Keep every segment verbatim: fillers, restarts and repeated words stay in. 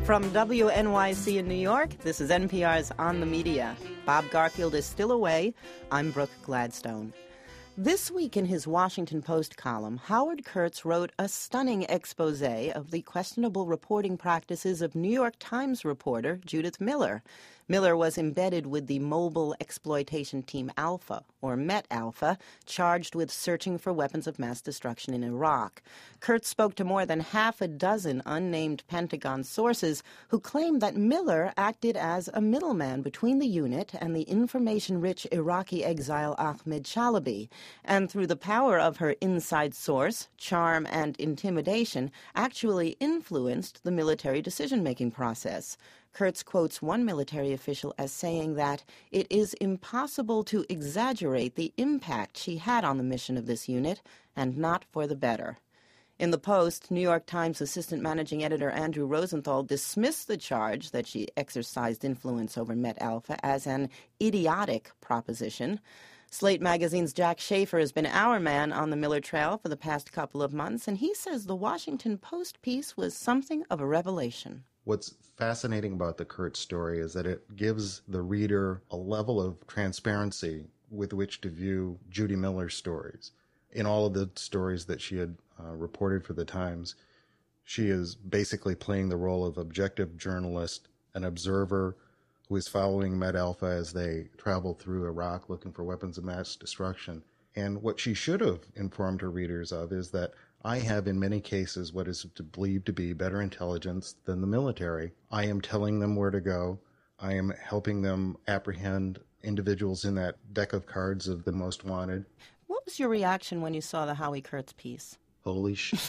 From W N Y C in New York, this is N P R's On the Media. Bob Garfield is still away. I'm Brooke Gladstone. This week in his Washington Post column, Howard Kurtz wrote a stunning expose of the questionable reporting practices of New York Times reporter Judith Miller. Miller was embedded with the mobile exploitation team Alpha, or Met Alpha, charged with searching for weapons of mass destruction in Iraq. Kurtz spoke to more than half a dozen unnamed Pentagon sources who claimed that Miller acted as a middleman between the unit and the information-rich Iraqi exile Ahmed Chalabi, and through the power of her inside source, charm, and intimidation, actually influenced the military decision-making process. Kurtz quotes one military official as saying that it is impossible to exaggerate the impact she had on the mission of this unit, and not for the better. In the Post, New York Times assistant managing editor Andrew Rosenthal dismissed the charge that she exercised influence over Met Alpha as an idiotic proposition. Slate Magazine's Jack Schaefer has been our man on the Miller trail for the past couple of months, and he says the Washington Post piece was something of a revelation. What's fascinating about the Kurtz story is that it gives the reader a level of transparency with which to view Judy Miller's stories. In all of the stories that she had uh, reported for the Times, she is basically playing the role of objective journalist, an observer who is following Met Alpha as they travel through Iraq looking for weapons of mass destruction. And what she should have informed her readers of is that I have in many cases what is believed to be better intelligence than the military. I am telling them where to go. I am helping them apprehend individuals in that deck of cards of the most wanted. What was your reaction when you saw the Howie Kurtz piece? Holy shit.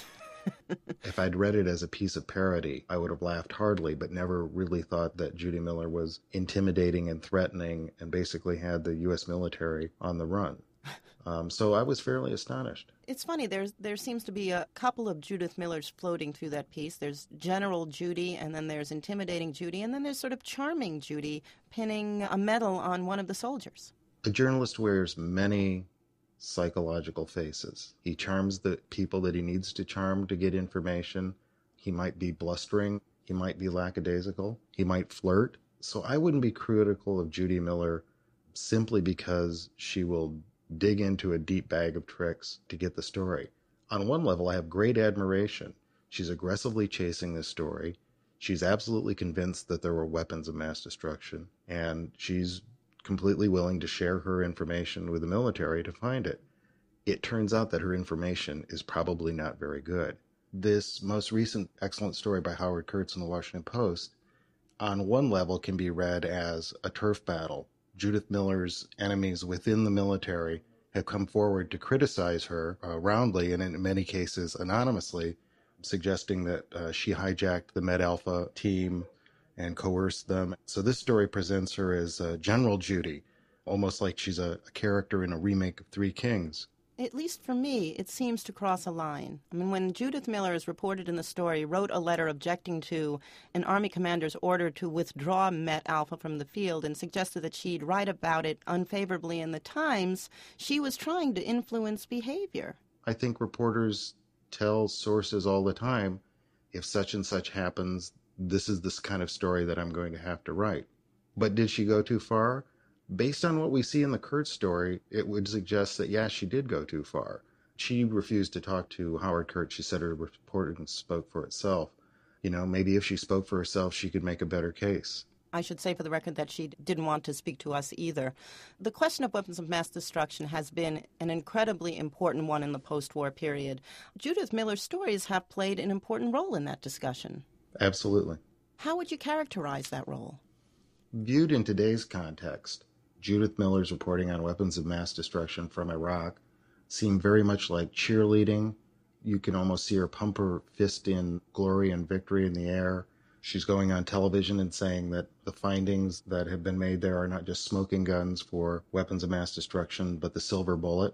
If I'd read it as a piece of parody, I would have laughed heartily, but never really thought that Judy Miller was intimidating and threatening and basically had the U S military on the run. Um, so I was fairly astonished. It's funny, there's, there seems to be a couple of Judith Millers floating through that piece. There's General Judy, and then there's Intimidating Judy, and then there's sort of Charming Judy pinning a medal on one of the soldiers. A journalist wears many psychological faces. He charms the people that he needs to charm to get information. He might be blustering. He might be lackadaisical. He might flirt. So I wouldn't be critical of Judy Miller simply because she will dig into a deep bag of tricks to get the story. On one level, I have great admiration. She's aggressively chasing this story. She's absolutely convinced that there were weapons of mass destruction, and she's completely willing to share her information with the military to find it. It turns out that her information is probably not very good. This most recent excellent story by Howard Kurtz in the Washington Post, on one level, can be read as a turf battle. Judith Miller's enemies within the military have come forward to criticize her uh, roundly and in many cases anonymously, suggesting that uh, she hijacked the Met Alpha team and coerced them. So this story presents her as uh, General Judy, almost like she's a, a character in a remake of Three Kings. At least for me, it seems to cross a line. I mean, when Judith Miller, as reported in the story, wrote a letter objecting to an Army commander's order to withdraw Met Alpha from the field and suggested that she'd write about it unfavorably in the Times, she was trying to influence behavior. I think reporters tell sources all the time, if such and such happens, this is this kind of story that I'm going to have to write. But did she go too far? Based on what we see in the Kurtz story, it would suggest that, yes, she did go too far. She refused to talk to Howard Kurtz. She said her reporting spoke for itself. You know, maybe if she spoke for herself, she could make a better case. I should say for the record that she didn't want to speak to us either. The question of weapons of mass destruction has been an incredibly important one in the post-war period. Judith Miller's stories have played an important role in that discussion. Absolutely. How would you characterize that role? Viewed in today's context, Judith Miller's reporting on weapons of mass destruction from Iraq seemed very much like cheerleading. You can almost see her pump her fist in glory and victory in the air. She's going on television and saying that the findings that have been made there are not just smoking guns for weapons of mass destruction, but the silver bullet.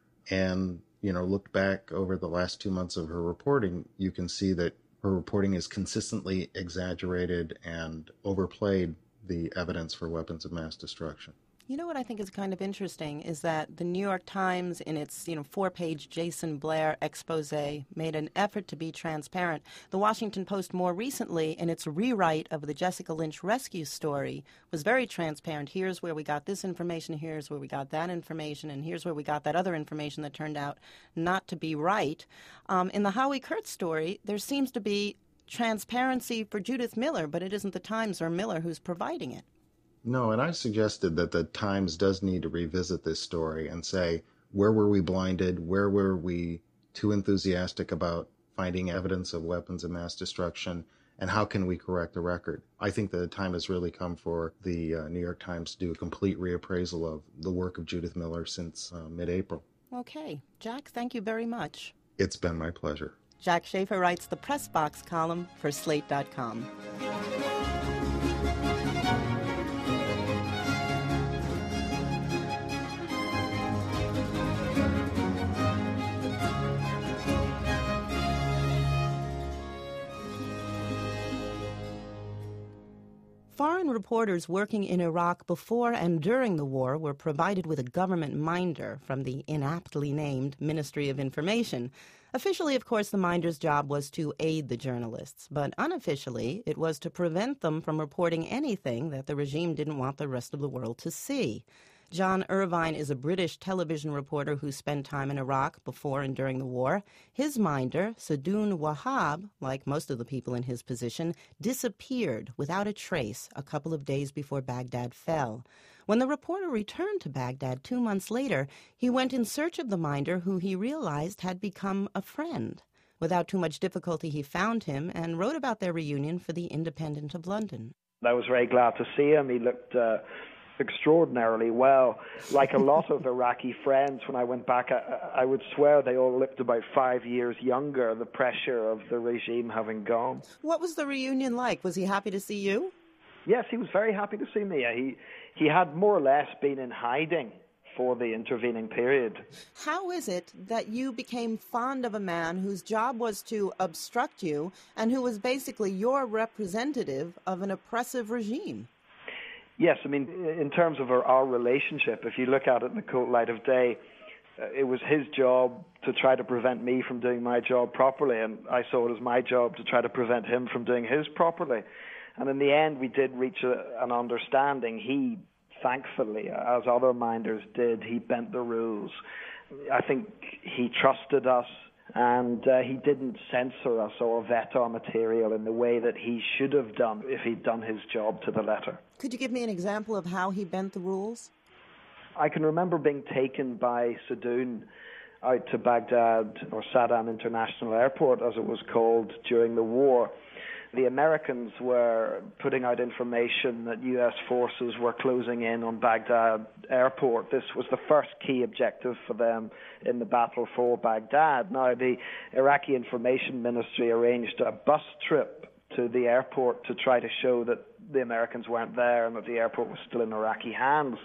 And, you know, look back over the last two months of her reporting, you can see that her reporting is consistently exaggerated and overplayed the evidence for weapons of mass destruction. You know what I think is kind of interesting is that the New York Times, in its you know four-page Jason Blair expose, made an effort to be transparent. The Washington Post more recently, in its rewrite of the Jessica Lynch rescue story, was very transparent. Here's where we got this information, here's where we got that information, and here's where we got that other information that turned out not to be right. Um, in the Howie Kurtz story, there seems to be transparency for Judith Miller, but it isn't the Times or Miller who's providing it. No, and I suggested that the Times does need to revisit this story and say, where were we blinded? Where were we too enthusiastic about finding evidence of weapons of mass destruction? And how can we correct the record? I think the time has really come for the uh, New York Times to do a complete reappraisal of the work of Judith Miller since uh, mid-April. Okay. Jack, thank you very much. It's been my pleasure. Jack Schaefer writes the Press Box column for Slate dot com. Foreign reporters working in Iraq before and during the war were provided with a government minder from the inaptly named Ministry of Information. Officially, of course, the minder's job was to aid the journalists, but unofficially, it was to prevent them from reporting anything that the regime didn't want the rest of the world to see. John Irvine is a British television reporter who spent time in Iraq before and during the war. His minder, Sadoun Wahab, like most of the people in his position, disappeared without a trace a couple of days before Baghdad fell. When the reporter returned to Baghdad two months later, he went in search of the minder, who he realized had become a friend. Without too much difficulty, he found him and wrote about their reunion for the Independent of London. I was very glad to see him. He looked uh, extraordinarily well. Like a lot of Iraqi friends, when I went back, I, I would swear they all looked about five years younger, the pressure of the regime having gone. What was the reunion like? Was he happy to see you? Yes, he was very happy to see me. He, he had more or less been in hiding for the intervening period. How is it that you became fond of a man whose job was to obstruct you and who was basically your representative of an oppressive regime? Yes, I mean, in terms of our, our relationship, if you look at it in the cold light of day, uh, it was his job to try to prevent me from doing my job properly, and I saw it as my job to try to prevent him from doing his properly. And in the end, we did reach a, an understanding. He, thankfully, as other minders did, he bent the rules. I think he trusted us, and uh, he didn't censor us or vet our material in the way that he should have done if he'd done his job to the letter. Could you give me an example of how he bent the rules? I can remember being taken by Sadoun out to Baghdad, or Saddam International Airport, as it was called, during the war. The Americans were putting out information that U S forces were closing in on Baghdad airport. This was the first key objective for them in the battle for Baghdad. Now, the Iraqi Information Ministry arranged a bus trip to the airport to try to show that the Americans weren't there and that the airport was still in Iraqi hands.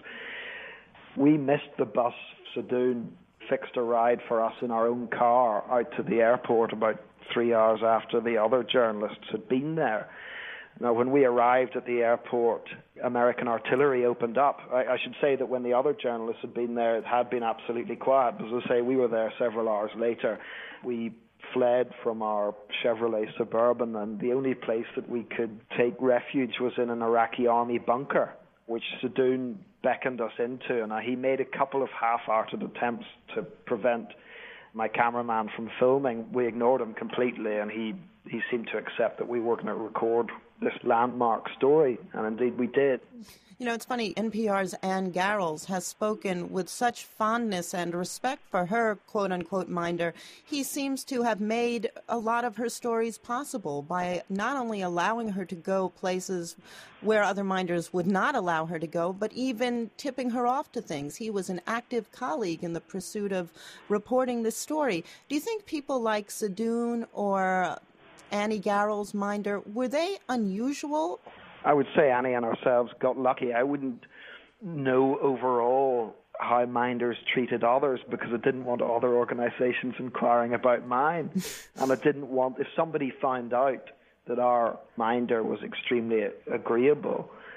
We missed the bus. Sadoun fixed a ride for us in our own car out to the airport about three hours after the other journalists had been there. Now, when we arrived at the airport, American artillery opened up. I, I should say that when the other journalists had been there, it had been absolutely quiet. As I say, we were there several hours later. We fled from our Chevrolet Suburban, and the only place that we could take refuge was in an Iraqi army bunker, which Sadoun beckoned us into. And he made a couple of half-hearted attempts to prevent my cameraman from filming. We ignored him completely, and he, he seemed to accept that we were going to record this landmark story, and indeed we did. You know, it's funny, N P R's Ann Garrels has spoken with such fondness and respect for her quote-unquote minder. He seems to have made a lot of her stories possible by not only allowing her to go places where other minders would not allow her to go, but even tipping her off to things. He was an active colleague in the pursuit of reporting this story. Do you think people like Sadoun or Annie Garrels' minder, were they unusual? I would say Annie and ourselves got lucky. I wouldn't know overall how minders treated others because I didn't want other organizations inquiring about mine. And I didn't want, if somebody found out that our minder was extremely agreeable,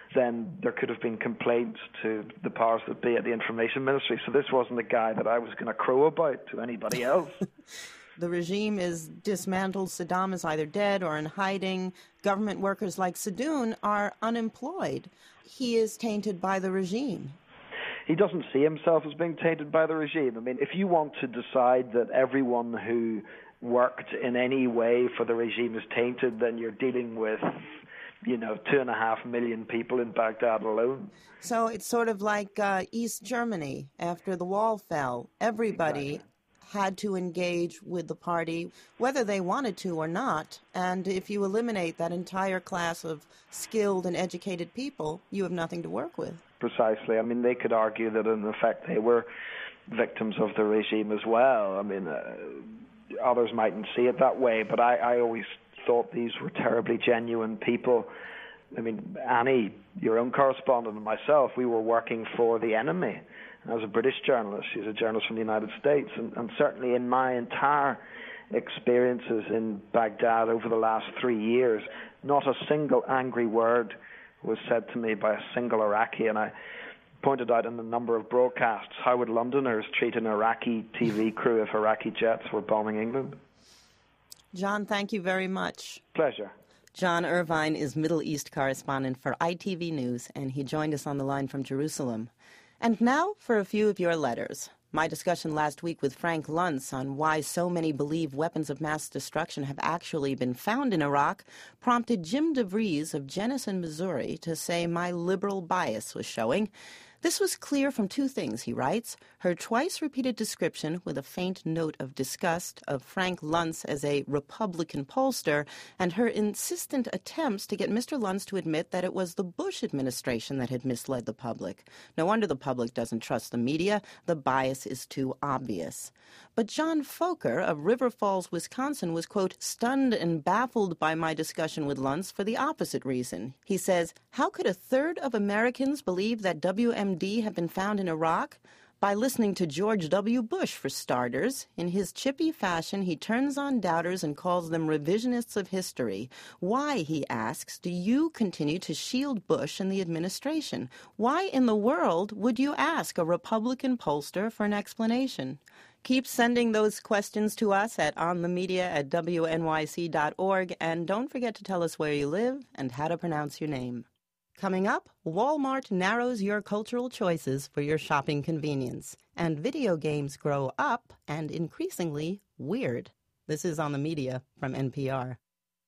then there could have been complaints to the powers that be at the Information Ministry. So this wasn't a guy that I was going to crow about to anybody else. The regime is dismantled. Saddam is either dead or in hiding. Government workers like Sadoun are unemployed. He is tainted by the regime. He doesn't see himself as being tainted by the regime. I mean, if you want to decide that everyone who worked in any way for the regime is tainted, then you're dealing with, you know, two and a half million people in Baghdad alone. So it's sort of like uh, East Germany after the wall fell. Everybody Exactly. had to engage with the party, whether they wanted to or not. And if you eliminate that entire class of skilled and educated people, you have nothing to work with. Precisely. I mean, they could argue that in effect they were victims of the regime as well. I mean, uh, others mightn't see it that way, but I, I always thought these were terribly genuine people. I mean, Annie, your own correspondent, and myself, we were working for the enemy. I was a British journalist. She's a journalist from the United States. And, and certainly in my entire experiences in Baghdad over the last three years, not a single angry word was said to me by a single Iraqi. And I pointed out in a number of broadcasts, how would Londoners treat an Iraqi T V crew if Iraqi jets were bombing England? John, thank you very much. Pleasure. John Irvine is Middle East correspondent for I T V News, and he joined us on the line from Jerusalem. And now for a few of your letters. My discussion last week with Frank Luntz on why so many believe weapons of mass destruction have actually been found in Iraq prompted Jim DeVries of Jenison, Missouri, to say my liberal bias was showing. This was clear from two things, he writes: her twice-repeated description with a faint note of disgust of Frank Luntz as a Republican pollster, and her insistent attempts to get Mister Luntz to admit that it was the Bush administration that had misled the public. No wonder the public doesn't trust the media. The bias is too obvious. But John Foker of River Falls, Wisconsin, was, quote, stunned and baffled by my discussion with Luntz for the opposite reason. He says, how could a third of Americans believe that W M D had been found in Iraq? By listening to George W. Bush, for starters. In his chippy fashion, he turns on doubters and calls them revisionists of history. Why, he asks, do you continue to shield Bush and the administration? Why in the world would you ask a Republican pollster for an explanation? Keep sending those questions to us at onthemedia at W N Y C dot org, and don't forget to tell us where you live and how to pronounce your name. Coming up, Walmart narrows your cultural choices for your shopping convenience, and video games grow up and increasingly weird. This is On the Media from N P R.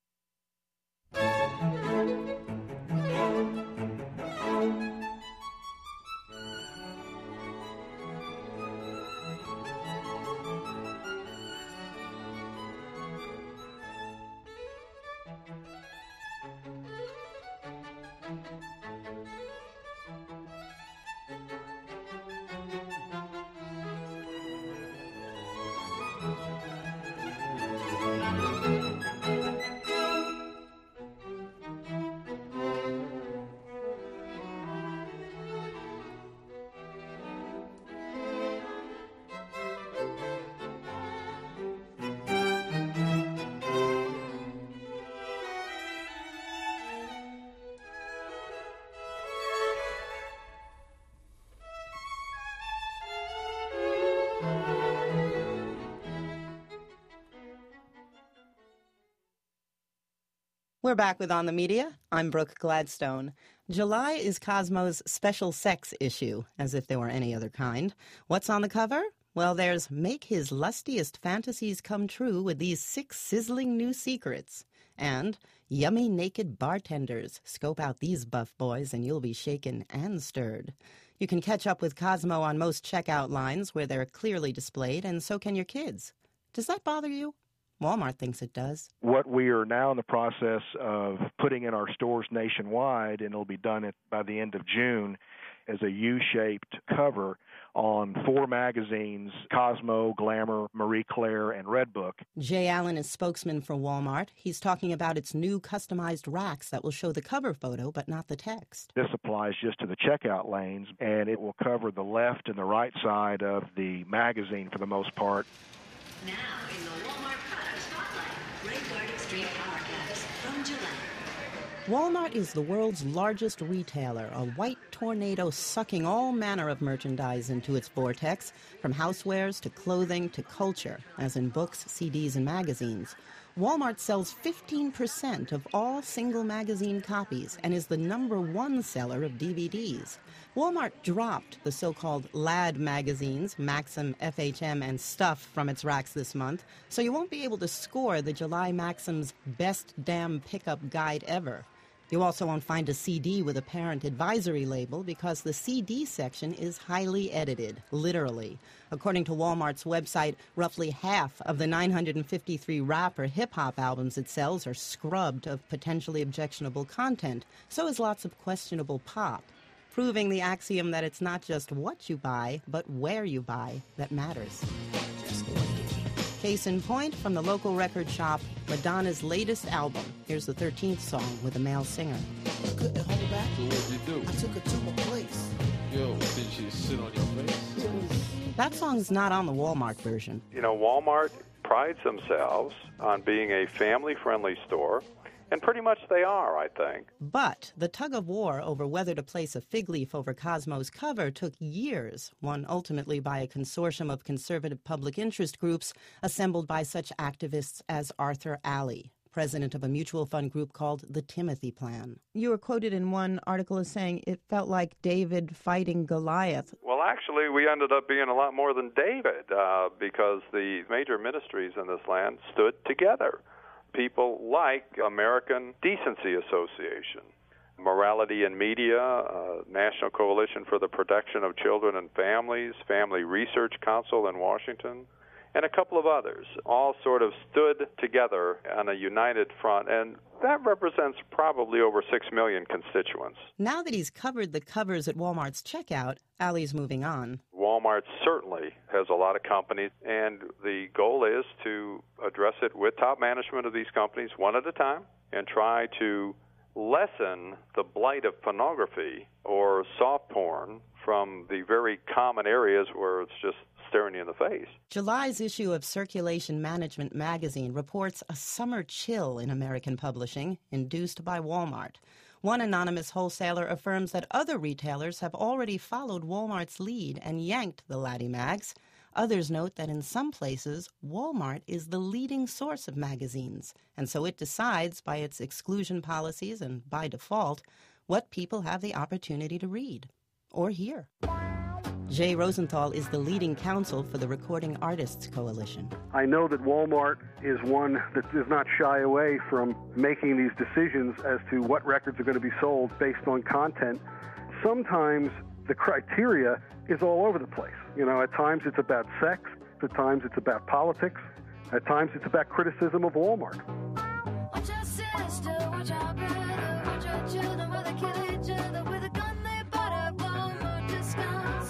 We're back with On the Media. I'm Brooke Gladstone. July is Cosmo's special sex issue, as if there were any other kind. What's on the cover? Well, there's Make His Lustiest Fantasies Come True with These Six Sizzling New Secrets. And Yummy Naked Bartenders. Scope out these buff boys and you'll be shaken and stirred. You can catch up with Cosmo on most checkout lines where they're clearly displayed, and so can your kids. Does that bother you? Walmart thinks it does. What we are now in the process of putting in our stores nationwide, and it'll be done at, by the end of June, is a U-shaped cover on four magazines, Cosmo, Glamour, Marie Claire, and Redbook. Jay Allen is spokesman for Walmart. He's talking about its new customized racks that will show the cover photo but not the text. This applies just to the checkout lanes, and it will cover the left and the right side of the magazine for the most part. Now in the Walmart Product Spotlight, Ray Guard Extreme Power Caps from Gillette. Walmart is the world's largest retailer, a white tornado sucking all manner of merchandise into its vortex, from housewares to clothing to culture, as in books, C Ds, and magazines. Walmart sells fifteen percent of all single magazine copies and is the number one seller of D V Ds. Walmart dropped the so-called Lad magazines, Maxim, F H M, and Stuff from its racks this month, so you won't be able to score the July Maxim's Best Damn Pickup Guide Ever. You also won't find a C D with a parent advisory label because the C D section is highly edited, literally. According to Walmart's website, roughly half of the nine hundred fifty-three rap or hip-hop albums it sells are scrubbed of potentially objectionable content, so is lots of questionable pop, proving the axiom that it's not just what you buy, but where you buy that matters. Case in point, from the local record shop, Madonna's latest album. Here's the thirteenth song with a male singer. I couldn't hold back. So what'd you do? I took her to a place. Yo, did she sit on your face? That song's not on the Walmart version. You know, Walmart prides themselves on being a family-friendly store, and pretty much they are, I think. But the tug of war over whether to place a fig leaf over Cosmo's cover took years, won ultimately by a consortium of conservative public interest groups assembled by such activists as Arthur Alley, president of a mutual fund group called the Timothy Plan. You were quoted in one article as saying it felt like David fighting Goliath. Well, actually, we ended up being a lot more than David uh, because the major ministries in this land stood together. People like American Decency Association, Morality in Media, uh, National Coalition for the Protection of Children and Families, Family Research Council in Washington, and a couple of others, all sort of stood together on a united front, and that represents probably over six million constituents. Now that he's covered the covers at Walmart's checkout, Alley's moving on. Walmart certainly has a lot of companies, and the goal is to address it with top management of these companies one at a time and try to lessen the blight of pornography or soft porn from the very common areas where it's just staring you in the face. July's issue of Circulation Management magazine reports a summer chill in American publishing, induced by Walmart. One anonymous wholesaler affirms that other retailers have already followed Walmart's lead and yanked the Laddie mags. Others note that in some places, Walmart is the leading source of magazines, and so it decides by its exclusion policies and by default what people have the opportunity to read or hear. Jay Rosenthal is the leading counsel for the Recording Artists Coalition. I know that Walmart is one that does not shy away from making these decisions as to what records are going to be sold based on content. Sometimes the criteria is all over the place. You know, at times it's about sex, at times it's about politics, at times it's about criticism of Walmart. Watch your sister, watch our brother, watch your children, where they kill each other with a gun they bought at Walmart discount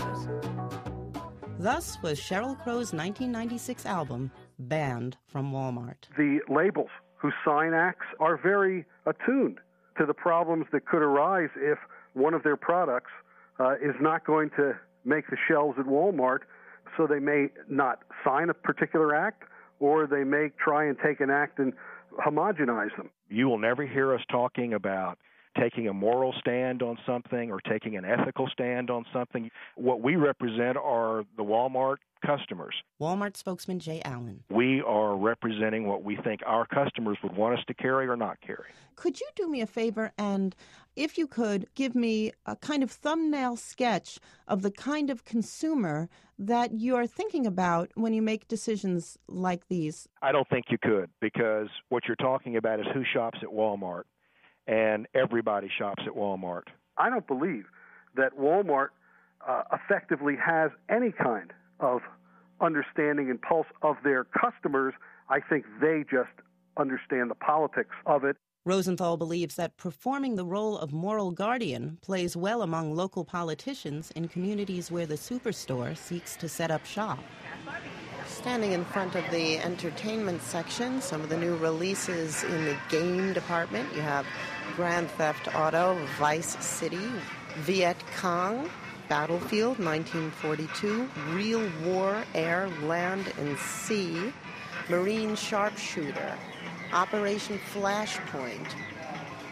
stores. Thus was Sheryl Crow's nineteen ninety-six album banned from Walmart. The labels who sign acts are very attuned to the problems that could arise if one of their products uh, is not going to make the shelves at Walmart, so they may not sign a particular act, or they may try and take an act and homogenize them. You will never hear us talking about taking a moral stand on something or taking an ethical stand on something. What we represent are the Walmart customers. Walmart spokesman Jay Allen. We are representing what we think our customers would want us to carry or not carry. Could you do me a favor and, if you could, give me a kind of thumbnail sketch of the kind of consumer that you're thinking about when you make decisions like these? I don't think you could, because what you're talking about is who shops at Walmart, and everybody shops at Walmart. I don't believe that Walmart uh, effectively has any kind of understanding and pulse of their customers. I think they just understand the politics of it. Rosenthal believes that performing the role of moral guardian plays well among local politicians in communities where the superstore seeks to set up shop. Standing in front of the entertainment section, some of the new releases in the game department. You have Grand Theft Auto, Vice City, Viet Cong, Battlefield nineteen forty-two, Real War, Air, Land, and Sea, Marine Sharpshooter, Operation Flashpoint,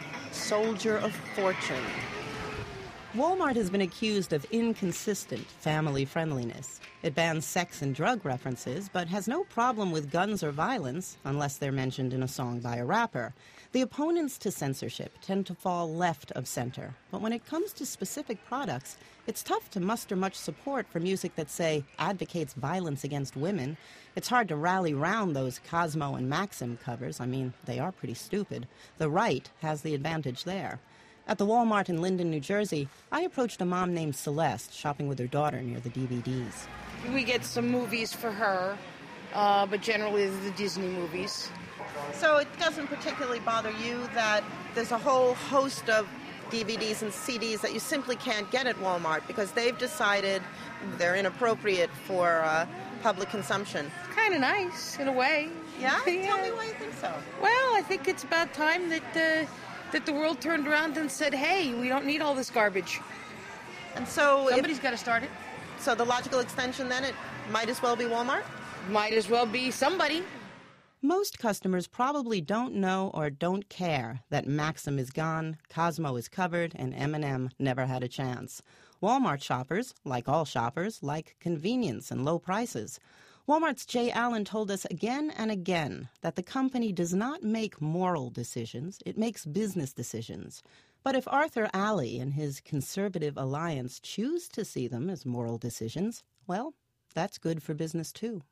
soldier of fortune. Walmart has been accused of inconsistent family friendliness. It bans sex and drug references, but has no problem with guns or violence unless they're mentioned in a song by a rapper. The opponents to censorship tend to fall left of center, but when it comes to specific products, it's tough to muster much support for music that, say, advocates violence against women. It's hard to rally round those Cosmo and Maxim covers. I mean, they are pretty stupid. The right has the advantage there. At the Walmart in Linden, New Jersey, I approached a mom named Celeste shopping with her daughter near the D V Ds. We get some movies for her, uh, but generally the Disney movies. So it doesn't particularly bother you that there's a whole host of D V Ds and C Ds that you simply can't get at Walmart because they've decided they're inappropriate for uh, public consumption? Kind of nice, in a way. Yeah? yeah? Tell me why you think so. Well, I think it's about time that... Uh, that the world turned around and said, hey, we don't need all this garbage. And so... Somebody's got to start it. So the logical extension, then, it might as well be Walmart? Might as well be somebody. Most customers probably don't know or don't care that Maxim is gone, Cosmo is covered, and M and M never had a chance. Walmart shoppers, like all shoppers, like convenience and low prices. Walmart's Jay Allen told us again and again that the company does not make moral decisions, it makes business decisions. But if Arthur Alley and his conservative alliance choose to see them as moral decisions, well, that's good for business too.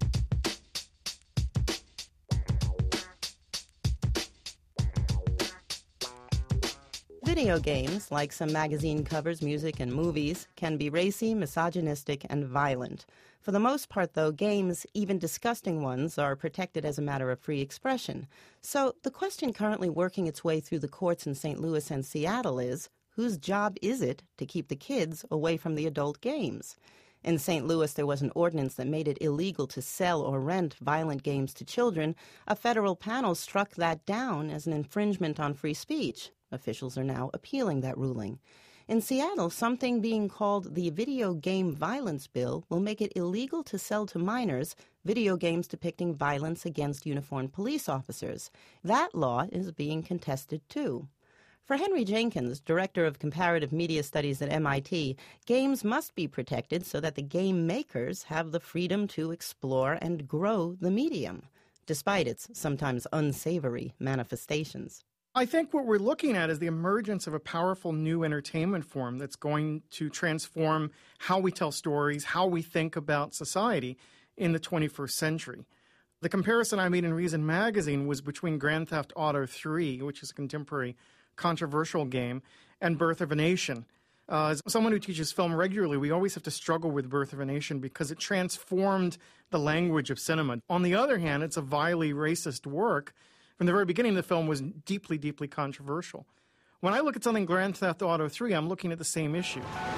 Video games, like some magazine covers, music, and movies, can be racy, misogynistic, and violent. For the most part, though, games, even disgusting ones, are protected as a matter of free expression. So the question currently working its way through the courts in Saint Louis and Seattle is, whose job is it to keep the kids away from the adult games? In Saint Louis, there was an ordinance that made it illegal to sell or rent violent games to children. A federal panel struck that down as an infringement on free speech. Officials are now appealing that ruling. In Seattle, something being called the Video Game Violence Bill will make it illegal to sell to minors video games depicting violence against uniformed police officers. That law is being contested, too. For Henry Jenkins, director of comparative media studies at M I T, games must be protected so that the game makers have the freedom to explore and grow the medium, despite its sometimes unsavory manifestations. I think what we're looking at is the emergence of a powerful new entertainment form that's going to transform how we tell stories, how we think about society in the twenty-first century. The comparison I made in Reason magazine was between Grand Theft Auto three, which is a contemporary controversial game, and Birth of a Nation. Uh, as someone who teaches film regularly, we always have to struggle with Birth of a Nation because it transformed the language of cinema. On the other hand, it's a vilely racist work. From the very beginning, the film was deeply, deeply controversial. When I look at something Grand Theft Auto three, I'm looking at the same issue.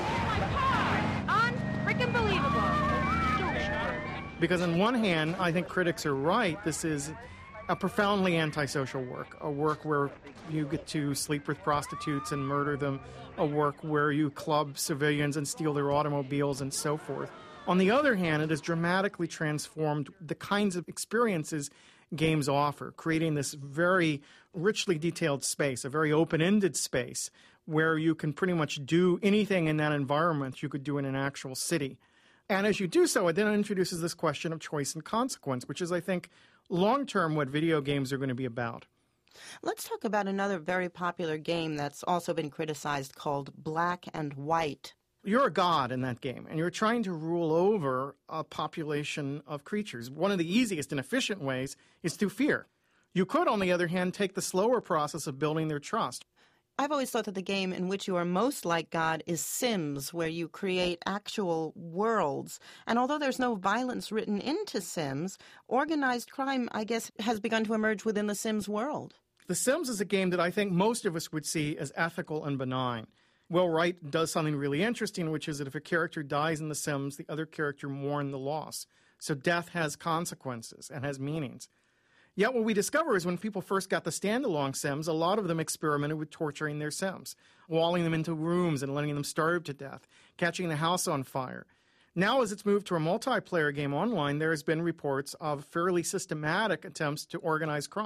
Unfreaking-believable. Because on one hand, I think critics are right. This is a profoundly antisocial work, a work where you get to sleep with prostitutes and murder them, a work where you club civilians and steal their automobiles and so forth. On the other hand, it has dramatically transformed the kinds of experiences games offer, creating this very richly detailed space, a very open-ended space where you can pretty much do anything in that environment you could do in an actual city. And as you do so, it then introduces this question of choice and consequence, which is, I think, long-term what video games are going to be about. Let's talk about another very popular game that's also been criticized called Black and White. You're a god in that game, and you're trying to rule over a population of creatures. One of the easiest and efficient ways is through fear. You could, on the other hand, take the slower process of building their trust. I've always thought that the game in which you are most like God is Sims, where you create actual worlds. And although there's no violence written into Sims, organized crime, I guess, has begun to emerge within the Sims world. The Sims is a game that I think most of us would see as ethical and benign. Will Wright does something really interesting, which is that if a character dies in The Sims, the other character mourns the loss. So death has consequences and has meanings. Yet what we discover is when people first got the standalone Sims, a lot of them experimented with torturing their Sims, walling them into rooms and letting them starve to death, catching the house on fire. Now, as it's moved to a multiplayer game online, there has been reports of fairly systematic attempts to organize crime.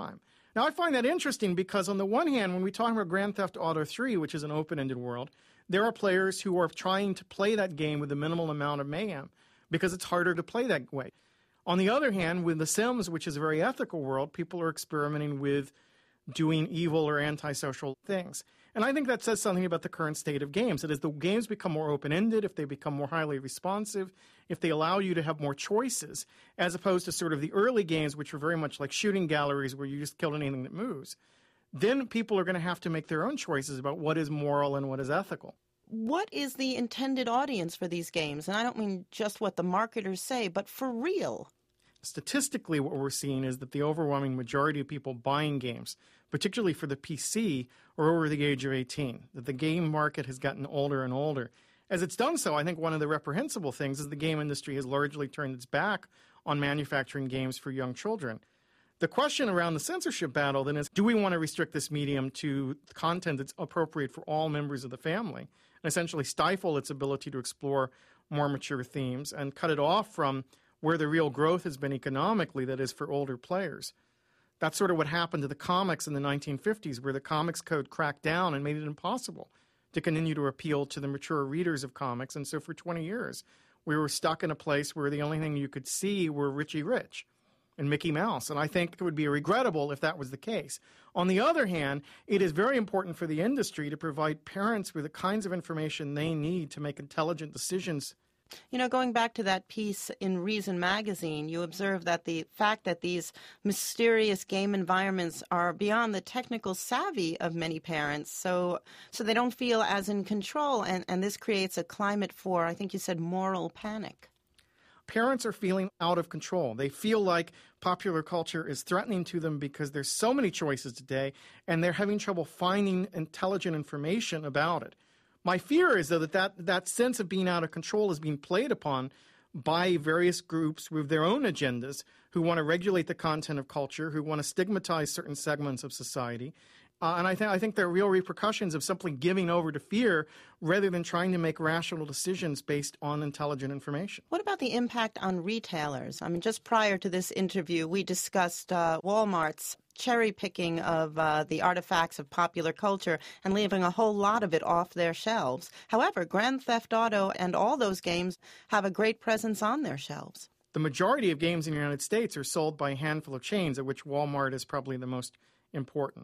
Now, I find that interesting because, on the one hand, when we talk about Grand Theft Auto three, which is an open-ended world, there are players who are trying to play that game with a minimal amount of mayhem because it's harder to play that way. On the other hand, with The Sims, which is a very ethical world, people are experimenting with doing evil or antisocial things. And I think that says something about the current state of games. That as the games become more open-ended, if they become more highly responsive, if they allow you to have more choices, as opposed to sort of the early games, which were very much like shooting galleries where you just killed anything that moves, then people are going to have to make their own choices about what is moral and what is ethical. What is the intended audience for these games? And I don't mean just what the marketers say, but for real. Statistically, what we're seeing is that the overwhelming majority of people buying games, particularly for the P C, are over the age of eighteen, that the game market has gotten older and older. As it's done so, I think one of the reprehensible things is the game industry has largely turned its back on manufacturing games for young children. The question around the censorship battle then is, do we want to restrict this medium to content that's appropriate for all members of the family and essentially stifle its ability to explore more mature themes and cut it off from where the real growth has been economically, that is, for older players? That's sort of what happened to the comics in the nineteen fifties, where the Comics Code cracked down and made it impossible to continue to appeal to the mature readers of comics. And so for twenty years, we were stuck in a place where the only thing you could see were Richie Rich and Mickey Mouse. And I think it would be regrettable if that was the case. On the other hand, it is very important for the industry to provide parents with the kinds of information they need to make intelligent decisions. You know, going back to that piece in Reason magazine, you observe that the fact that these mysterious game environments are beyond the technical savvy of many parents, so so they don't feel as in control, and, and this creates a climate for, I think you said, moral panic. Parents are feeling out of control. They feel like popular culture is threatening to them because there's so many choices today, and they're having trouble finding intelligent information about it. My fear is, though, that, that that sense of being out of control is being played upon by various groups with their own agendas who want to regulate the content of culture, who want to stigmatize certain segments of society. Uh, and I, th- I think there are real repercussions of simply giving over to fear rather than trying to make rational decisions based on intelligent information. What about the impact on retailers? I mean, just prior to this interview, we discussed uh, Walmart's cherry-picking of uh, the artifacts of popular culture and leaving a whole lot of it off their shelves. However, Grand Theft Auto and all those games have a great presence on their shelves. The majority of games in the United States are sold by a handful of chains, of which Walmart is probably the most important.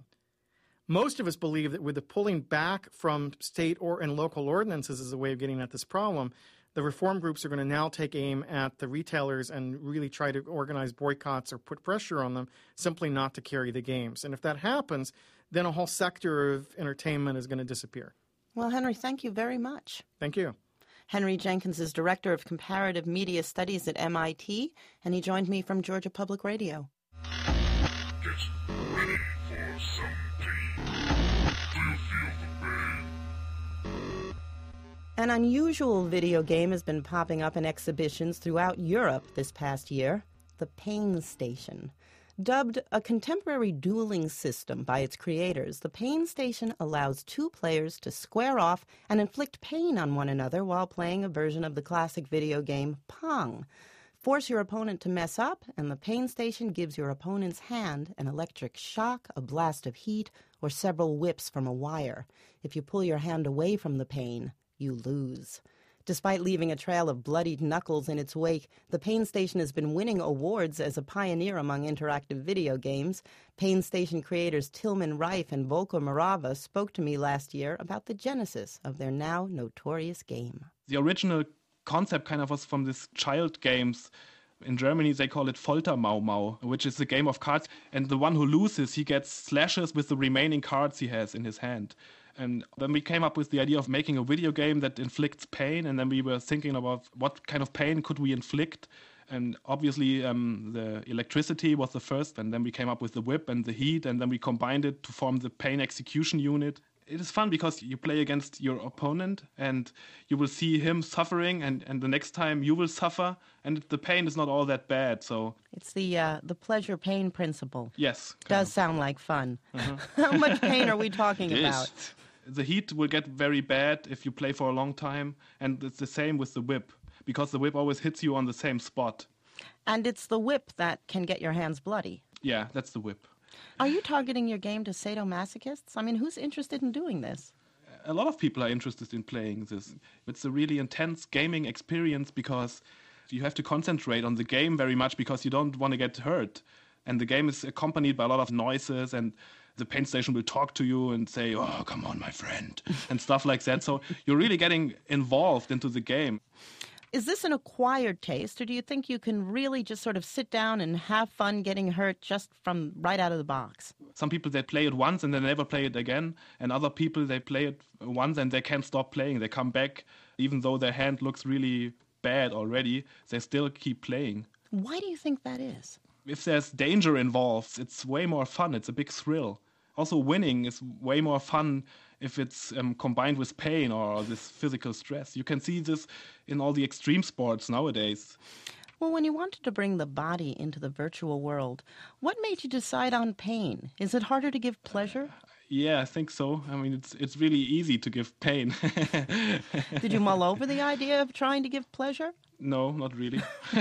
Most of us believe that with the pulling back from state or and local ordinances as a way of getting at this problem, the reform groups are going to now take aim at the retailers and really try to organize boycotts or put pressure on them simply not to carry the games. And if that happens, then a whole sector of entertainment is going to disappear. Well, Henry, thank you very much. Thank you. Henry Jenkins is Director of Comparative Media Studies at M I T, and he joined me from Georgia Public Radio. Get ready for some pain. Do you feel the pain? An unusual video game has been popping up in exhibitions throughout Europe this past year, the Pain Station. Dubbed a contemporary dueling system by its creators, the Pain Station allows two players to square off and inflict pain on one another while playing a version of the classic video game Pong. Force your opponent to mess up, and the Pain Station gives your opponent's hand an electric shock, a blast of heat, or several whips from a wire. If you pull your hand away from the pain, you lose. Despite leaving a trail of bloodied knuckles in its wake, the Pain Station has been winning awards as a pioneer among interactive video games. Pain Station creators Tilman Reif and Volker Morava spoke to me last year about the genesis of their now notorious game. The original concept kind of was from this child games. In Germany, they call it Folter Mau Mau, which is a game of cards. And the one who loses, he gets slashes with the remaining cards he has in his hand. And then we came up with the idea of making a video game that inflicts pain. And then we were thinking about what kind of pain could we inflict. And obviously, um, the electricity was the first. And then we came up with the whip and the heat. And then we combined it to form the pain execution unit. It is fun because you play against your opponent and you will see him suffering, and, and the next time you will suffer, and the pain is not all that bad. So it's the uh, the pleasure pain principle. Yes, does of. sound like fun. Uh-huh. How much pain are we talking about? The heat will get very bad if you play for a long time, and it's the same with the whip because the whip always hits you on the same spot. And it's the whip that can get your hands bloody. Yeah, that's the whip. Are you targeting your game to sadomasochists? I mean, who's interested in doing this? A lot of people are interested in playing this. It's a really intense gaming experience because you have to concentrate on the game very much because you don't want to get hurt. And the game is accompanied by a lot of noises, and the paint station will talk to you and say, oh, come on, my friend, and stuff like that. So you're really getting involved into the game. Is this an acquired taste, or do you think you can really just sort of sit down and have fun getting hurt just from right out of the box? Some people, they play it once and they never play it again. And other people, they play it once and they can't stop playing. They come back, even though their hand looks really bad already, they still keep playing. Why do you think that is? If there's danger involved, it's way more fun. It's a big thrill. Also, winning is way more fun if it's um, combined with pain or this physical stress. You can see this in all the extreme sports nowadays. Well, when you wanted to bring the body into the virtual world, what made you decide on pain? Is it harder to give pleasure? Yeah, I think so. I mean, it's it's really easy to give pain. Did you mull over the idea of trying to give pleasure? No, not really.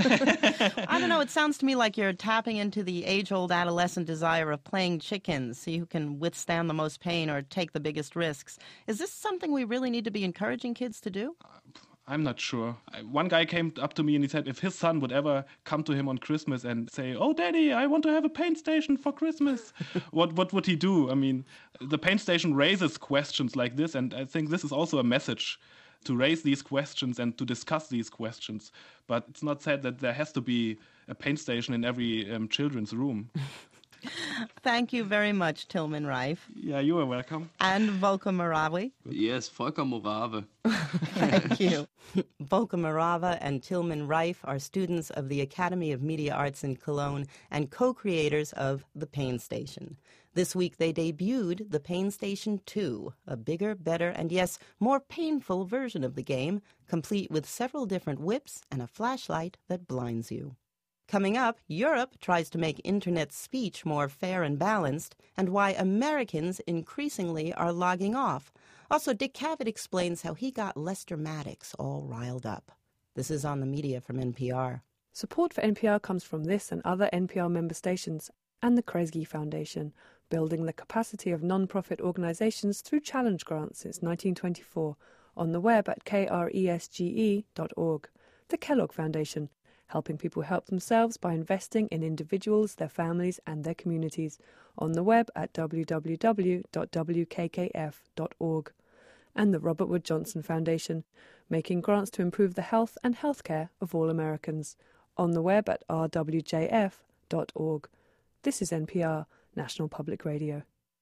I don't know. It sounds to me like you're tapping into the age-old adolescent desire of playing chicken, see who can withstand the most pain or take the biggest risks. Is this something we really need to be encouraging kids to do? I'm not sure. One guy came up to me and he said if his son would ever come to him on Christmas and say, oh, Daddy, I want to have a paint station for Christmas, what what would he do? I mean, the paint station raises questions like this, and I think this is also a message to raise these questions and to discuss these questions. But it's not said that there has to be a paint station in every um, children's room. Thank you very much, Tilman Reif. Yeah, you are welcome. And Volker Morave. Yes, Volker Morave. Thank you. Volker Morave and Tilman Reif are students of the Academy of Media Arts in Cologne and co-creators of The Pain Station. This week they debuted The Pain Station two, a bigger, better, and yes, more painful version of the game, complete with several different whips and a flashlight that blinds you. Coming up, Europe tries to make internet speech more fair and balanced, and why Americans increasingly are logging off. Also, Dick Cavett explains how he got Lester Maddox all riled up. This is On the Media from N P R. Support for N P R comes from this and other N P R member stations and the Kresge Foundation, building the capacity of non-profit organizations through challenge grants since nineteen twenty-four, on the web at kresge dot org. The Kellogg Foundation, helping people help themselves by investing in individuals, their families and their communities, on the web at w w w dot w k k f dot org. And the Robert Wood Johnson Foundation, making grants to improve the health and healthcare of all Americans, on the web at r w j f dot org. This is N P R, National Public Radio.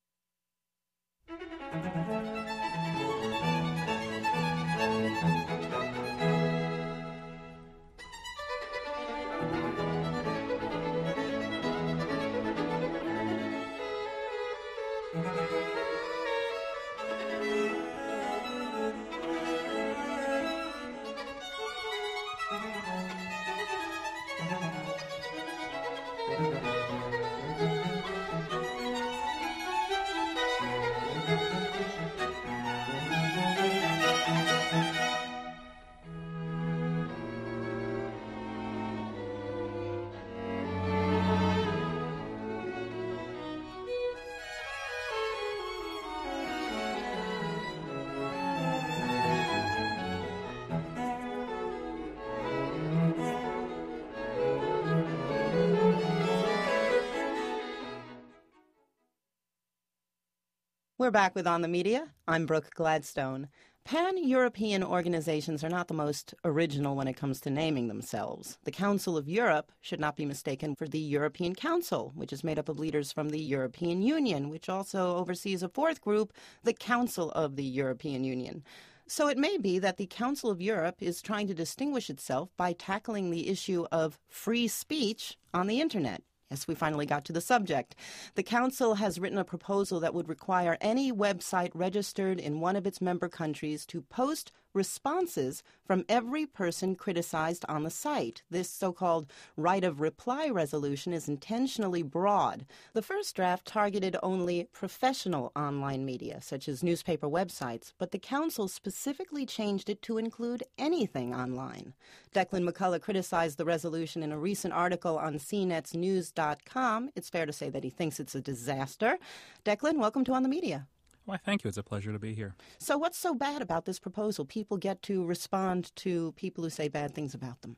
We're back with On the Media. I'm Brooke Gladstone. Pan-European organizations are not the most original when it comes to naming themselves. The Council of Europe should not be mistaken for the European Council, which is made up of leaders from the European Union, which also oversees a fourth group, the Council of the European Union. So it may be that the Council of Europe is trying to distinguish itself by tackling the issue of free speech on the Internet. Yes, we finally got to the subject. The Council has written a proposal that would require any website registered in one of its member countries to post responses from every person criticized on the site. This so-called right of reply resolution is intentionally broad. The first draft targeted only professional online media, such as newspaper websites, but the council specifically changed it to include anything online. Declan McCullough criticized the resolution in a recent article on C nets news dot com. It's fair to say that he thinks it's a disaster. Declan, welcome to On the Media. Why, thank you. It's a pleasure to be here. So what's so bad about this proposal? People get to respond to people who say bad things about them.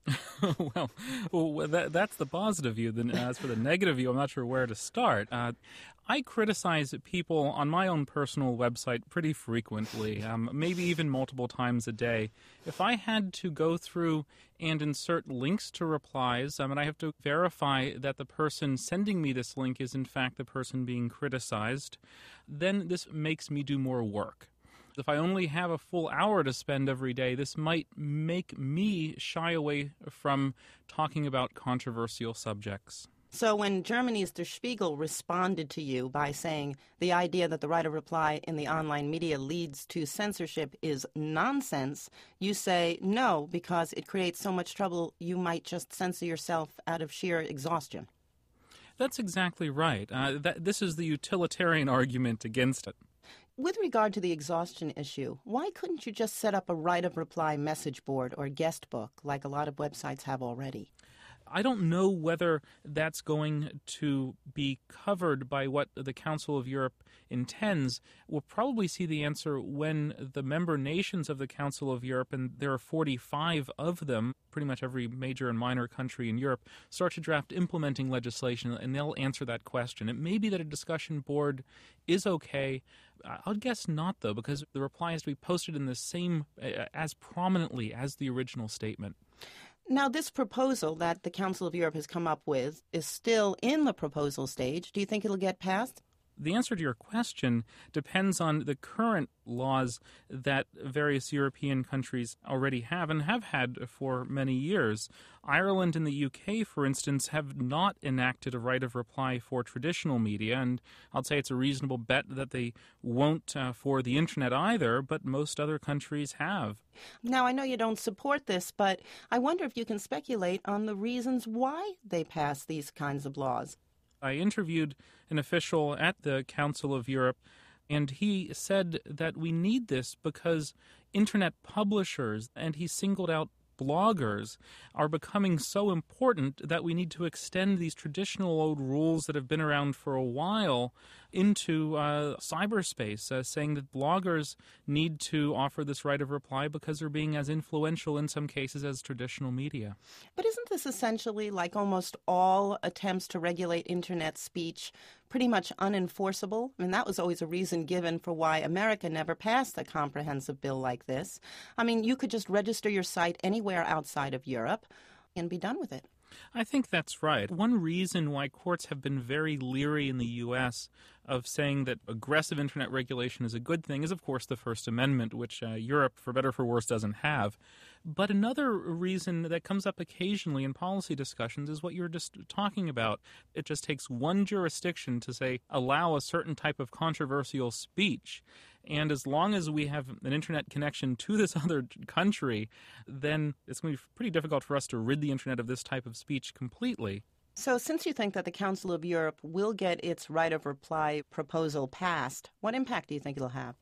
well, well that, that's the positive view. Then, as for the negative view, I'm not sure where to start. Uh, I criticize people on my own personal website pretty frequently, um, maybe even multiple times a day. If I had to go through and insert links to replies, um, and I have to verify that the person sending me this link is in fact the person being criticized, then this makes me do more work. If I only have a full hour to spend every day, this might make me shy away from talking about controversial subjects. So when Germany's Der Spiegel responded to you by saying the idea that the right of reply in the online media leads to censorship is nonsense, you say no, because it creates so much trouble you might just censor yourself out of sheer exhaustion. That's exactly right. Uh, that, this is the utilitarian argument against it. With regard to the exhaustion issue, why couldn't you just set up a right of reply message board or guest book like a lot of websites have already? I don't know whether that's going to be covered by what the Council of Europe intends. We'll probably see the answer when the member nations of the Council of Europe, and there are forty-five of them, pretty much every major and minor country in Europe, start to draft implementing legislation, and they'll answer that question. It may be that a discussion board is okay. I'll guess not, though, because the reply has to be posted in the same, uh, as prominently as the original statement. Now, this proposal that the Council of Europe has come up with is still in the proposal stage. Do you think it'll get passed? The answer to your question depends on the current laws that various European countries already have and have had for many years. Ireland and the U K, for instance, have not enacted a right of reply for traditional media, and I'll say it's a reasonable bet that they won't uh, for the Internet either, but most other countries have. Now, I know you don't support this, but I wonder if you can speculate on the reasons why they pass these kinds of laws. I interviewed an official at the Council of Europe, and he said that we need this because Internet publishers, and he singled out bloggers, are becoming so important that we need to extend these traditional old rules that have been around for a while into uh, cyberspace, uh, saying that bloggers need to offer this right of reply because they're being as influential in some cases as traditional media. But isn't this essentially, like almost all attempts to regulate Internet speech, pretty much unenforceable? I mean, that was always a reason given for why America never passed a comprehensive bill like this. I mean, you could just register your site anywhere outside of Europe and be done with it. I think that's right. One reason why courts have been very leery in the U S of saying that aggressive Internet regulation is a good thing is, of course, the First Amendment, which uh, Europe, for better or for worse, doesn't have. But another reason that comes up occasionally in policy discussions is what you were just talking about. It just takes one jurisdiction to, say, allow a certain type of controversial speech. And as long as we have an Internet connection to this other country, then it's going to be pretty difficult for us to rid the Internet of this type of speech completely. So since you think that the Council of Europe will get its right of reply proposal passed, what impact do you think it'll have?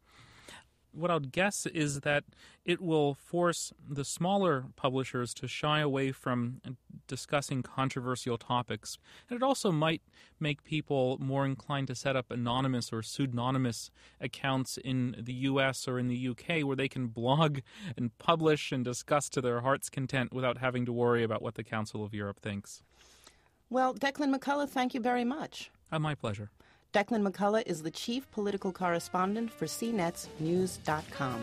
What I'd guess is that it will force the smaller publishers to shy away from discussing controversial topics. And it also might make people more inclined to set up anonymous or pseudonymous accounts in the U S or in the U K where they can blog and publish and discuss to their heart's content without having to worry about what the Council of Europe thinks. Well, Declan McCullough, thank you very much. Uh, my pleasure. Declan McCullough is the chief political correspondent for C nets news dot com.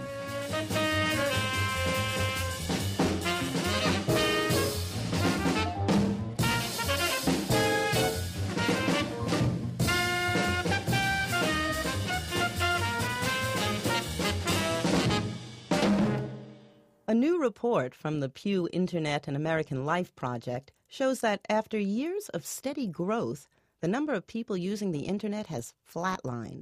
A new report from the Pew Internet and American Life Project shows that after years of steady growth, the number of people using the Internet has flatlined.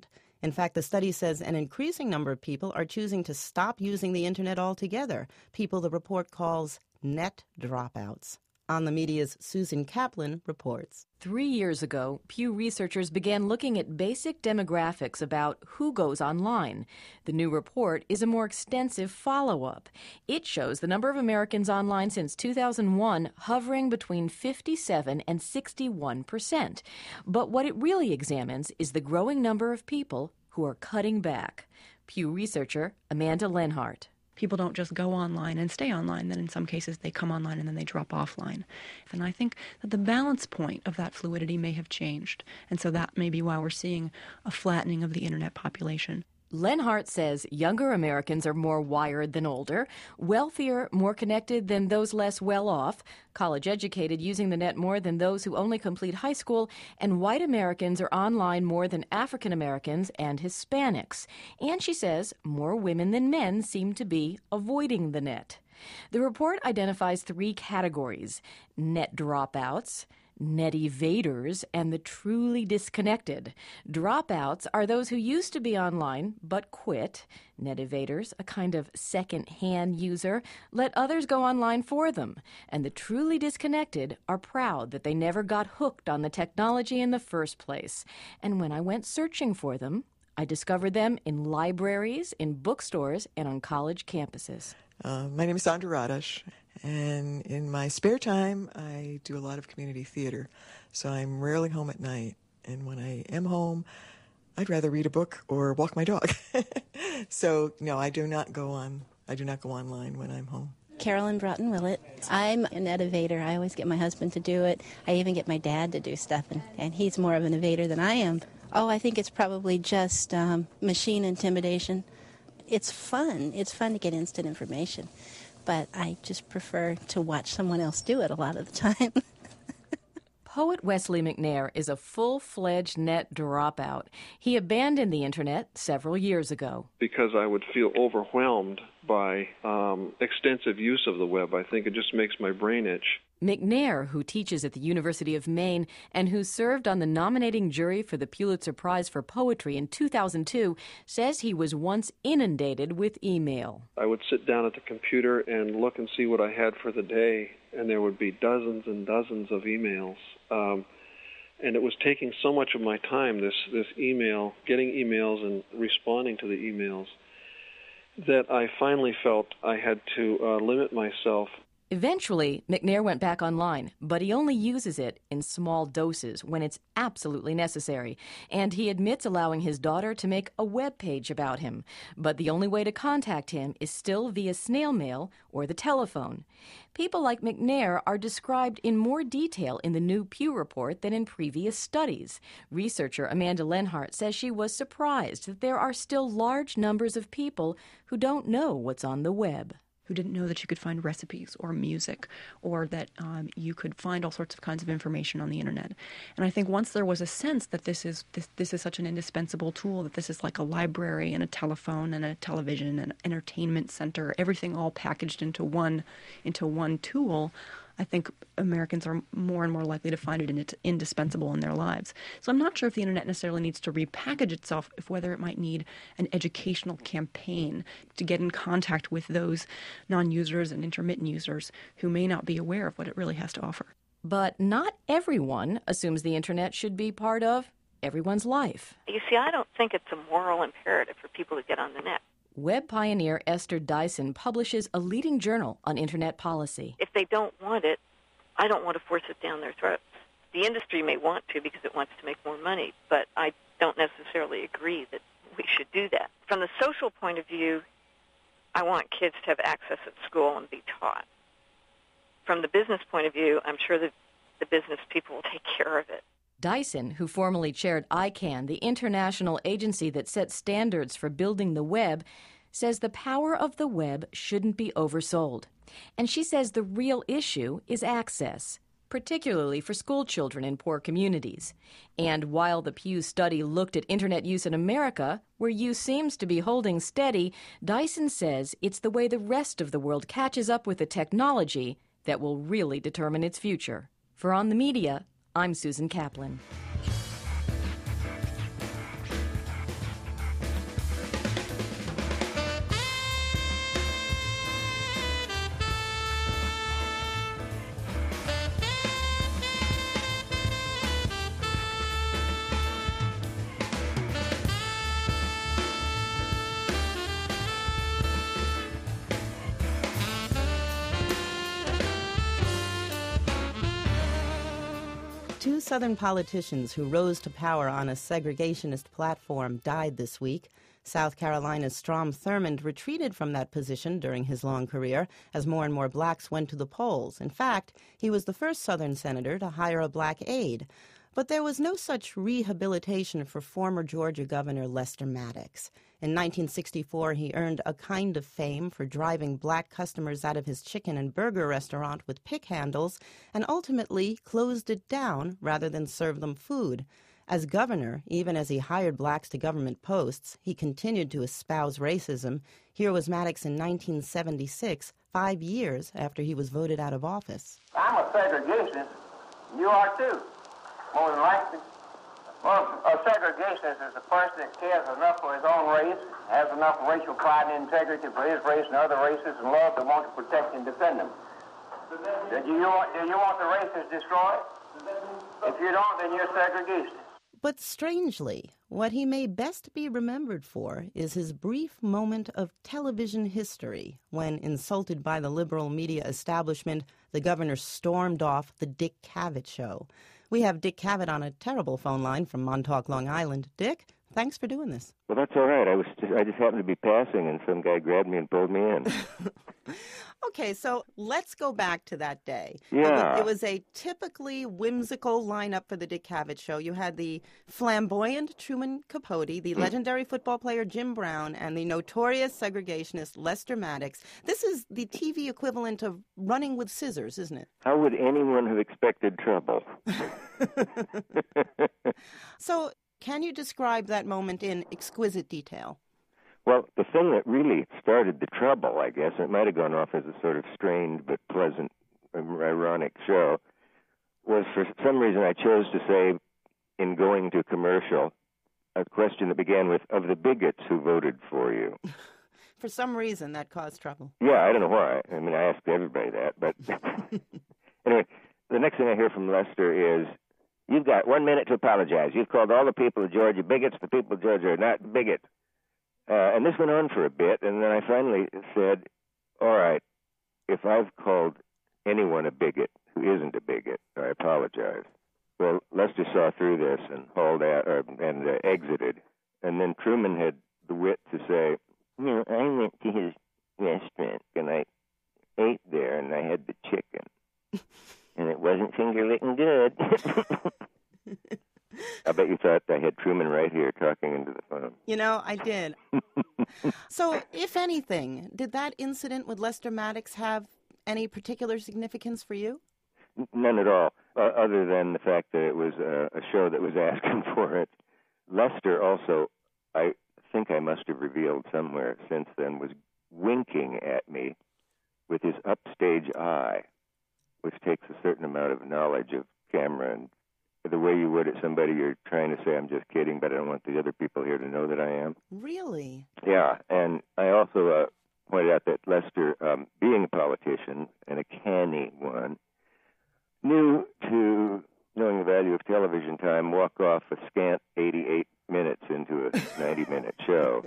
In fact, the study says an increasing number of people are choosing to stop using the internet altogether, people the report calls net dropouts. On the Media's Susan Kaplan reports. Three years ago, Pew researchers began looking at basic demographics about who goes online. The new report is a more extensive follow-up. It shows the number of Americans online since two thousand one hovering between fifty-seven and sixty-one percent. But what it really examines is the growing number of people who are cutting back. Pew researcher Amanda Lenhart. People don't just go online and stay online, then in some cases they come online and then they drop offline. And I think that the balance point of that fluidity may have changed, and so that may be why we're seeing a flattening of the internet population. Lenhart says younger Americans are more wired than older, wealthier, more connected than those less well-off, college-educated using the net more than those who only complete high school, and white Americans are online more than African Americans and Hispanics. And she says more women than men seem to be avoiding the net. The report identifies three categories: net dropouts, net evaders, and the truly disconnected. Dropouts are those who used to be online but quit. Net evaders, a kind of second-hand user, let others go online for them. And the truly disconnected are proud that they never got hooked on the technology in the first place. And when I went searching for them, I discovered them in libraries, in bookstores, and on college campuses. Uh, my name is Sandra Radash, and in my spare time, I do a lot of community theater, so I'm rarely home at night. And when I am home, I'd rather read a book or walk my dog. So, no, I do not go on. I do not go online when I'm home. Carolyn Broughton Willett. I'm a net evader. I always get my husband to do it. I even get my dad to do stuff, and, and he's more of an evader than I am. Oh, I think it's probably just um, machine intimidation. It's fun. It's fun to get instant information, but I just prefer to watch someone else do it a lot of the time. Poet Wesley McNair is a full-fledged net dropout. He abandoned the internet several years ago. Because I would feel overwhelmed by um, extensive use of the web. I think it just makes my brain itch. McNair, who teaches at the University of Maine and who served on the nominating jury for the Pulitzer Prize for Poetry in two thousand two, says he was once inundated with email. I would sit down at the computer and look and see what I had for the day, and there would be dozens and dozens of emails. Um, and it was taking so much of my time, this, this email, getting emails and responding to the emails, that I finally felt I had to uh, limit myself. Eventually, McNair went back online, but he only uses it in small doses when it's absolutely necessary. And he admits allowing his daughter to make a web page about him. But the only way to contact him is still via snail mail or the telephone. People like McNair are described in more detail in the new Pew report than in previous studies. Researcher Amanda Lenhart says she was surprised that there are still large numbers of people who don't know what's on the web. Who didn't know that you could find recipes or music, or that um, you could find all sorts of kinds of information on the internet. And I think once there was a sense that this is this, this is such an indispensable tool, that this is like a library and a telephone and a television and an entertainment center, everything all packaged into one into one tool, I think Americans are more and more likely to find it indispensable in their lives. So I'm not sure if the internet necessarily needs to repackage itself, if whether it might need an educational campaign to get in contact with those non-users and intermittent users who may not be aware of what it really has to offer. But not everyone assumes the internet should be part of everyone's life. You see, I don't think it's a moral imperative for people to get on the net. Web pioneer Esther Dyson publishes a leading journal on internet policy. If they don't want it, I don't want to force it down their throats. The industry may want to because it wants to make more money, but I don't necessarily agree that we should do that. From the social point of view, I want kids to have access at school and be taught. From the business point of view, I'm sure that the business people will take care of it. Dyson, who formerly chaired I CANN, the international agency that sets standards for building the web, says the power of the web shouldn't be oversold. And she says the real issue is access, particularly for school children in poor communities. And while the Pew study looked at internet use in America, where use seems to be holding steady, Dyson says it's the way the rest of the world catches up with the technology that will really determine its future. For On the Media, I'm Susan Kaplan. Two Southern politicians who rose to power on a segregationist platform died this week. South Carolina's Strom Thurmond retreated from that position during his long career as more and more blacks went to the polls. In fact, he was the first Southern senator to hire a black aide. But there was no such rehabilitation for former Georgia Governor Lester Maddox. In nineteen sixty-four, he earned a kind of fame for driving black customers out of his chicken and burger restaurant with pick handles and ultimately closed it down rather than serve them food. As governor, even as he hired blacks to government posts, he continued to espouse racism. Here was Maddox in nineteen seventy-six, five years after he was voted out of office. I'm a segregationist. You are too, more than likely. Well, a segregationist is a person that cares enough for his own race, has enough racial pride and integrity for his race and other races, and love to want to protect and defend them. Do you want, do you want the races destroyed? If you don't, then you're segregationist. But strangely, what he may best be remembered for is his brief moment of television history when, insulted by the liberal media establishment, the governor stormed off the Dick Cavett show. We have Dick Cavett on a terrible phone line from Montauk, Long Island. Dick, thanks for doing this. Well, that's all right. I was just, I just happened to be passing, and some guy grabbed me and pulled me in. Okay, so let's go back to that day. Yeah. It was, it was a typically whimsical lineup for the Dick Cavett show. You had the flamboyant Truman Capote, the legendary football player Jim Brown, and the notorious segregationist Lester Maddox. This is the T V equivalent of Running with Scissors, isn't it? How would anyone have expected trouble? So, can you describe that moment in exquisite detail? Well, the thing that really started the trouble, I guess, it might have gone off as a sort of strained but pleasant, ironic show, was for some reason I chose to say, in going to commercial, a question that began with, of the bigots who voted for you. For some reason, that caused trouble. Yeah, I don't know why. I mean, I asked everybody that, but anyway, the next thing I hear from Lester is, you've got one minute to apologize. You've called all the people of Georgia bigots. The people of Georgia are not bigots. Uh, and this went on for a bit, and then I finally said, all right, if I've called anyone a bigot who isn't a bigot, I apologize. Well, Lester saw through this and hauled out, or, and uh, exited. And then Truman had the wit to say, you know, I went to his restaurant, and I ate there, and I had the chicken. And it wasn't finger-licking good. I bet you thought I had Truman right here talking into the phone. You know, I did. So, if anything, did that incident with Lester Maddox have any particular significance for you? None at all, uh, other than the fact that it was uh, a show that was asking for it. Lester also, I think I must have revealed somewhere since then, was winking at me with his upstage eye, which takes a certain amount of knowledge of camera and the way you would at somebody you're trying to say, I'm just kidding, but I don't want the other people here to know that I am. Really? Yeah, and I also uh, pointed out that Lester, um, being a politician, and a canny one, knew to, knowing the value of television time, walk off a scant eighty-eight minutes into a ninety-minute show.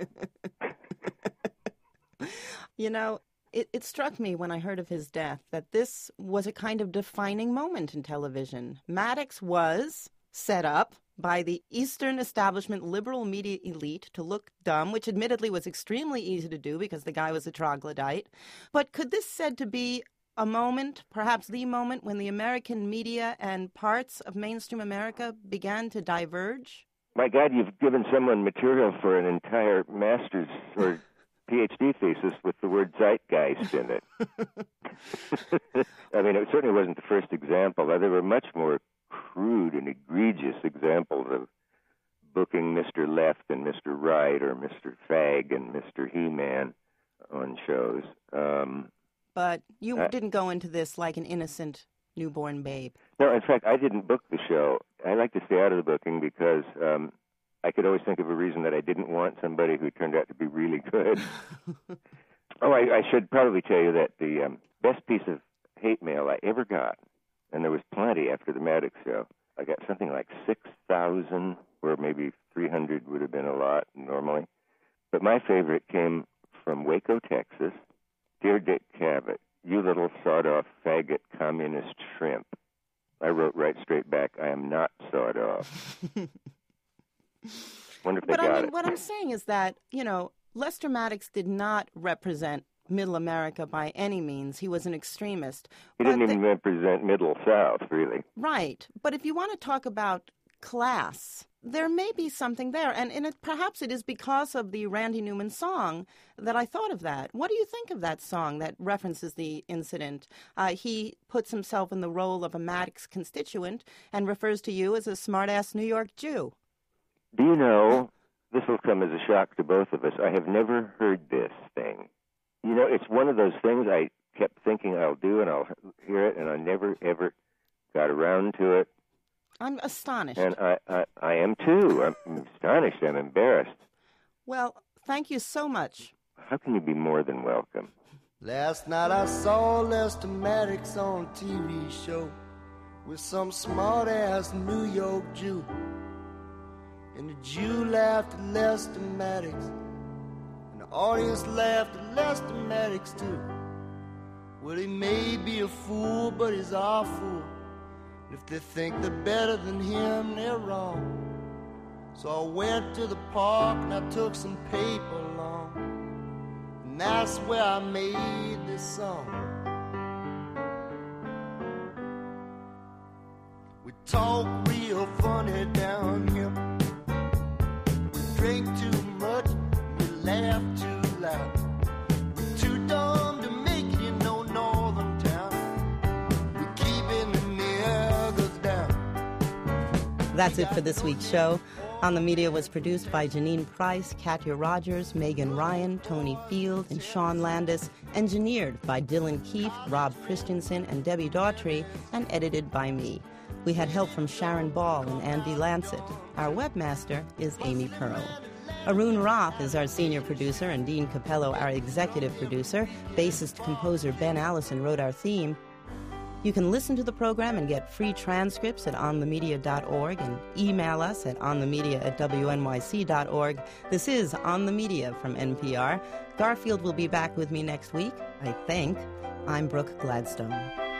You know, It, it struck me when I heard of his death that this was a kind of defining moment in television. Maddox was set up by the Eastern establishment liberal media elite to look dumb, which admittedly was extremely easy to do because the guy was a troglodyte. But could this said to be a moment, perhaps the moment, when the American media and parts of mainstream America began to diverge? My God, you've given someone material for an entire master's or P H D thesis with the word zeitgeist in it. I mean, it certainly wasn't the first example. There were much more crude and egregious examples of booking Mister Left and Mister Right, or Mister Fag and Mister He-Man on shows. Um, but you I, didn't go into this like an innocent newborn babe. No, in fact, I didn't book the show. I like to stay out of the booking because um, I could always think of a reason that I didn't want somebody who turned out to be really good. Oh, I, I should probably tell you that the um, best piece of hate mail I ever got, and there was plenty after the Maddox show, I got something like six thousand, or maybe three hundred would have been a lot normally. But my favorite came from Waco, Texas. Dear Dick Cavett, you little sawed-off faggot communist shrimp. I wrote right straight back, I am not sawed off. Wonder if they but got I mean, it. what I'm saying is that, you know, Lester Maddox did not represent Middle America by any means. He was an extremist. He But didn't even the- represent Middle South, really. Right. But if you want to talk about class, there may be something there. And, and it, perhaps it is because of the Randy Newman song that I thought of that. What do you think of that song that references the incident? Uh, he puts himself in the role of a Maddox constituent and refers to you as a smart-ass New York Jew. Do you know, this will come as a shock to both of us, I have never heard this thing. You know, it's one of those things I kept thinking I'll do, and I'll hear it, and I never, ever got around to it. I'm astonished. And I, I, I am too. I'm astonished. I'm embarrassed. Well, thank you so much. How can you be more than welcome? Last night I saw Lester Maddox on a T V show with some smart-ass New York Jew. And the Jew laughed at Lester Maddox, and the audience laughed at Lester Maddox too. Well, he may be a fool, but he's our fool. And if they think they're better than him, they're wrong. So I went to the park and I took some paper along, and that's where I made this song. We talk real funny down here. Drink too much, we laugh too loud. We're too dumb to make it in no northern town. We're keeping the niggers down. That's it for this week's show. On the Media was produced by Janine Price, Katya Rogers, Megan Ryan, Tony Field, and Sean Landis, engineered by Dylan Keefe, Rob Christensen, and Debbie Daughtry, and edited by me. We had help from Sharon Ball and Andy Lancet. Our webmaster is Amy Pearl. Arun Roth is our senior producer, and Dean Capello our executive producer. Bassist-composer Ben Allison wrote our theme. You can listen to the program and get free transcripts at on the media dot org and email us at onthemedia at w n y c dot org. This is On the Media from N P R. Garfield will be back with me next week, I think. I'm Brooke Gladstone.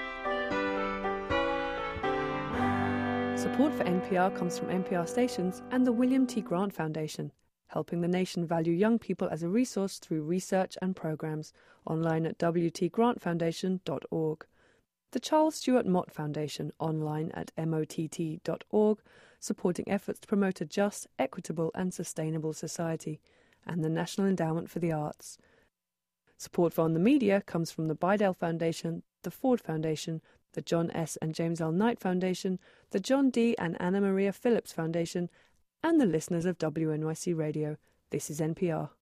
Support for N P R comes from N P R stations and the William T. Grant Foundation, helping the nation value young people as a resource through research and programs, online at w t grant foundation dot org. The Charles Stewart Mott Foundation, online at mott dot org, supporting efforts to promote a just, equitable and sustainable society, and the National Endowment for the Arts. Support for On the Media comes from the Bidell Foundation, the Ford Foundation, the John S. and James L. Knight Foundation, the John D. and Anna Maria Phillips Foundation, and the listeners of W N Y C Radio. This is N P R.